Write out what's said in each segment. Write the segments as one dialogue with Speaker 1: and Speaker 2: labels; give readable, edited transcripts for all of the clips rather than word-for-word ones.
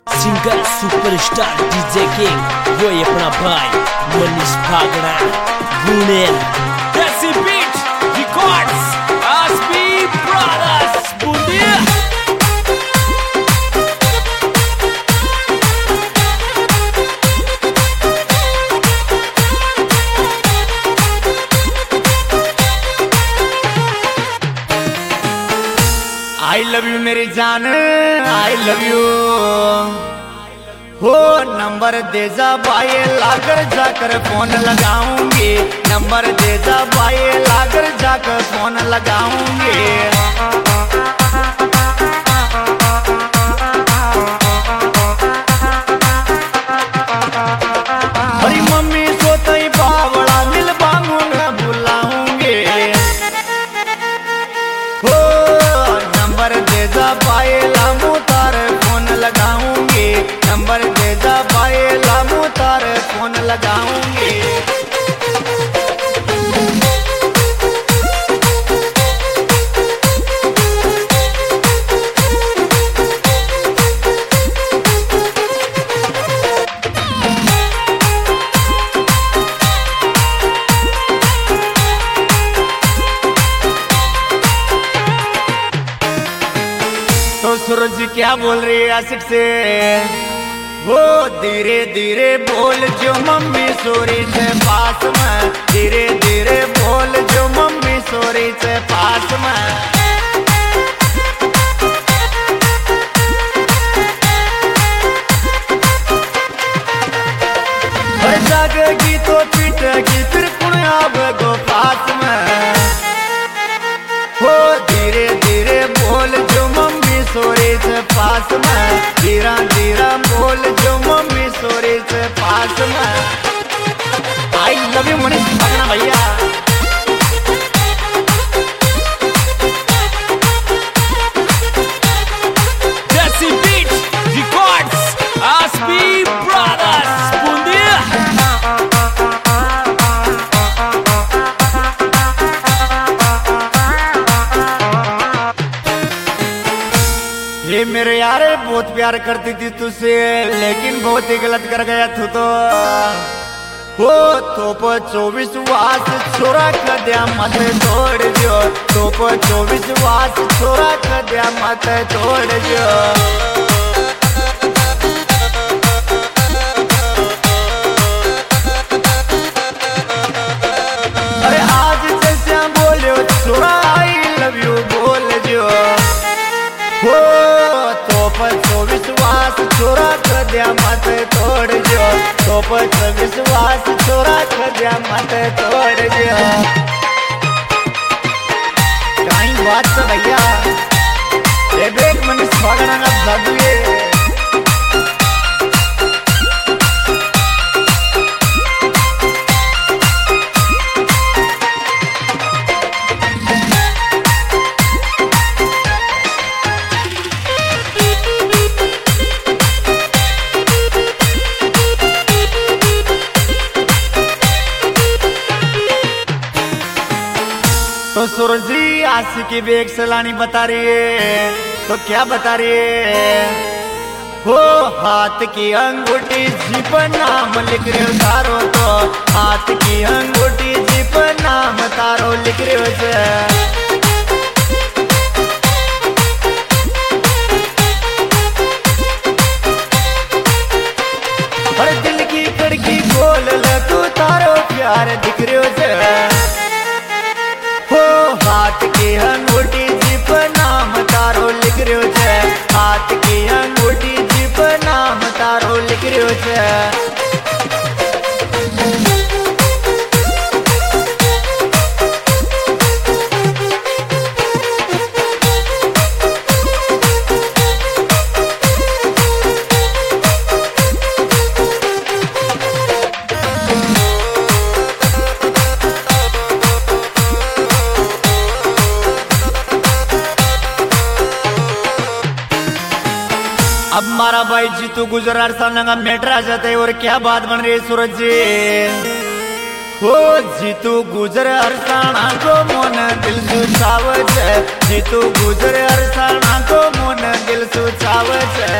Speaker 1: Singer superstar DJ king वो ये अपना भाई मनीष भागड़ा गुनेल desi beat records Aspi brothers Bundia.
Speaker 2: I love you मेरी जान आई लव यू हो नंबर दे जा भाई लाकर जाकर फोन लगाऊंगी। नंबर दे जा भाई लाकर जाकर फोन लगाऊंगी। हरी मम्मी सोता ही बावड़ा मिल बांगू न बुलाऊंगी। हो नंबर दे जा भाई लामू तार फोन लगाऊंगी। नंबर दे जा भाई लामू तार फोन लगाऊंगी। तो सूरज क्या बोल रही है आशिक से वो धीरे धीरे बोल जो मम्मी सोरी से पास में। धीरे धीरे बोल जो मम्मी सोरी से पास में। जागेगी तो पीटेगी फिर कुण आवेगो पास में। हो धीरे धीरे बोल जो मम्मी सोरी से पास में। धीरा धीरा बोल जो मम्मी सोरी से पास में। I love you Manish Bhagda भैया।
Speaker 1: Desi beat records Aspi brothers Bundia.
Speaker 2: ये मेरे यार बहुत प्यार करती थी तुझसे लेकिन बहुत ही गलत कर गया तू तो। हो तोप 24 वास छोरा कद्या मत तोड़ दियो। तोप 24 वास छोरा कद्या मत तोड़ दियो। अरे आज जैसे बोलो छोरा आई लव यू बोल दियो। हो तोप 24 वास छोरा कद्या मत तोड़ दियो। तोप 24 वास छोरा कद्या मत तोड़ दियो। कहीं बात तो भैया ये बेग मनीष भागड़ा ना जादू ये। तो सूरज जी आशिकी बेग सलानी बता रही है तो क्या बता रही है। हो हाथ की अंगूठी जी पर नाम लिख रहे हो तारो। तो हाथ की अंगूठी जी पर नाम तारो लिख रहे हो से। और दिल की खिड़की खोल ले तू तारो प्यार दिख रहे हो से। हो हाथ की अंगूठी जी पर नाम तारो लिख रहे हो छे। हाथ की अंगूठी जी पर नाम तारो लिख रहे हो छे। अब मारा भाई जीतू गुजरात सामने का मैटर आ जाता है। और क्या बात बन रही है सूरज जी। हो जीतू गुजर अरसाणा को मोन दिल सुचाव छे जीतू गुजर अरसाणा को मोन दिल सुचाव छे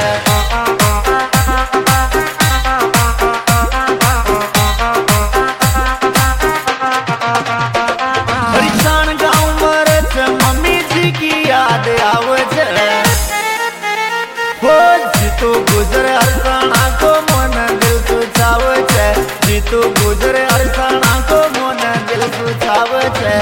Speaker 2: हरिशान गाँव मरे छे मम्मी जी की याद आवे छे हो जीतू गुजर अरसाणा को मोन दिल सुचाव छे जीतू गुजर अरसाणा को मोन दिल सुचाव छे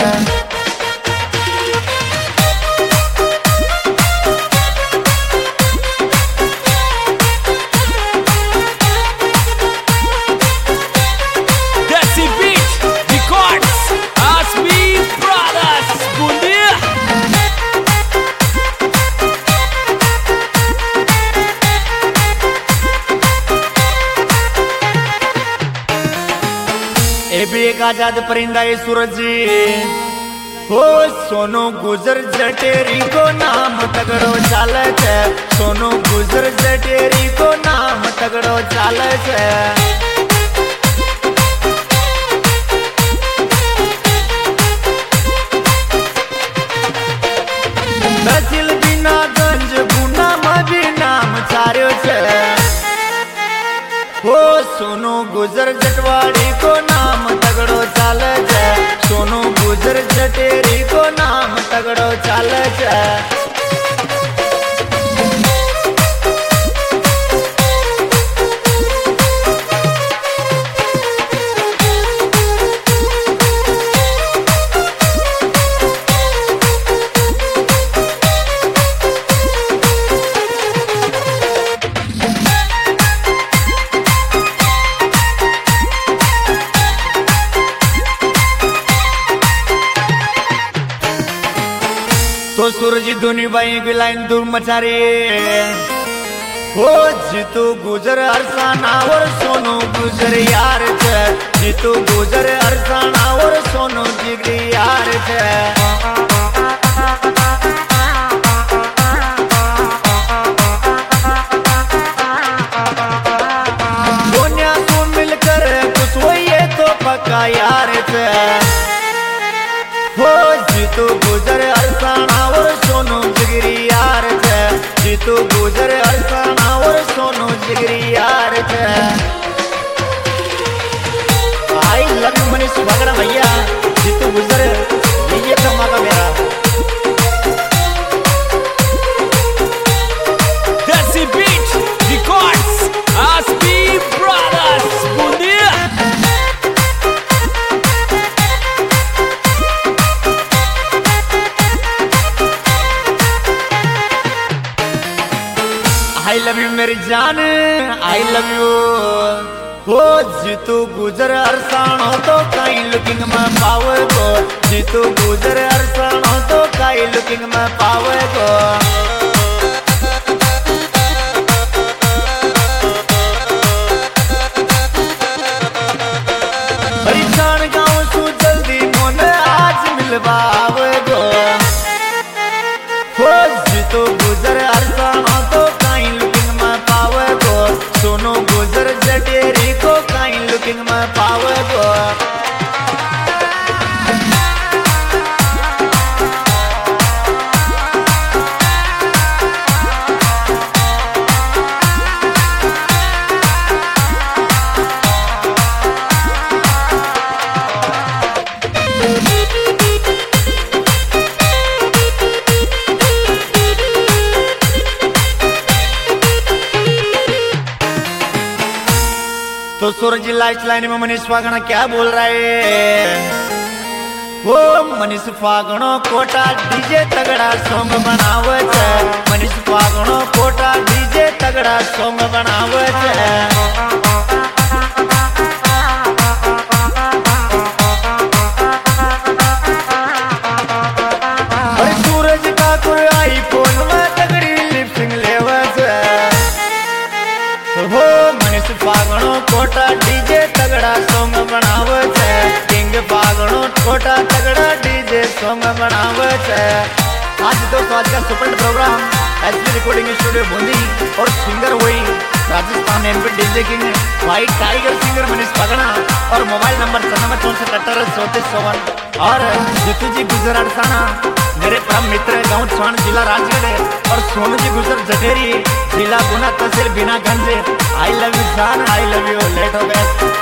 Speaker 1: Desi Beat Records, Aspi Brothers, Bundia.
Speaker 2: ए भी एक आजाद परिंदा है सूरज जी हो सोनू गुजर जटेरी को नाम तगड़ो चाले छे सोनू गुजर जटेरी को नाम तगड़ो चाले छे तहसील बिना गंज गुना में भी नाम चार्यो छे हो सोनू गुजर जटवाड़ी को नाम तगड़ो चाले छे सोनू गुजर जटेरी को नाम तगड़ो चाले छे तो सूरज धुनी बाई की लाइन दूर मचा रही हो जीतू गुजर अरसाना और सोनू गुजर यार छे जीतू गुजर अरसाना और सोनू जिगरी यार छे दोनिया को मिलकर कुछ होइए तो पक्का यार छे हो जीतू गुजर अरसाना और सोनू जिगरी यार छे जीतू गुजर अरसाना और सोनू जिगरी यार छे I love you Manish Bhagda भैया जीतू गुजर ये धमाका मेरा
Speaker 1: Desi Beat Records, Aspi Brothers, Bundia.
Speaker 2: I love you मेरी जान आई लव यू हो जीतू गुजर अरसानो तो कहीं लुकिंग में पावे को जीतू गुजर अरसानो तो कहीं लुकिंग में पावे को हरिशान गाँव सु जल्दी मोन आज मिलवा आवे गो हो जीतू गुजर अरसानो तो कहीं लुकिंग में पावे गो सोनू गुजर जटेरी को कहीं लुकिंग में पावे गो तो सूरज लास्ट लाइन में मनीष फागणा क्या बोल रहा है वो मनीष फागणो कोटा डीजे तगड़ा सॉन्ग बनावे छे मनीष फागणो कोटा डीजे तगड़ा सॉन्ग बनावे छे सूरज का कोई आईफोन में तगड़ी लिपसिंग लेवे छे हो मनीष फागणो कोटा डीजे तगड़ा सॉन्ग बनावे छे किंग फागणो कोटा तगड़ा डीजे सॉन्ग बनावे छे आज दोस्तों आज का super program SB recording studio Bundi और सिंगर हुई Rajasthan MP DJ king white tiger singer Manish पगना और मोबाइल नंबर 9764773451 और जीतू जी गुजरात साना मेरे परम मित्र गांव छान जिला राजगढ़ और सोनू जी गुजर जटेरी जिला गुना तहसील बिना गंज आई लव यू जान आई लव यू लेट हो गए।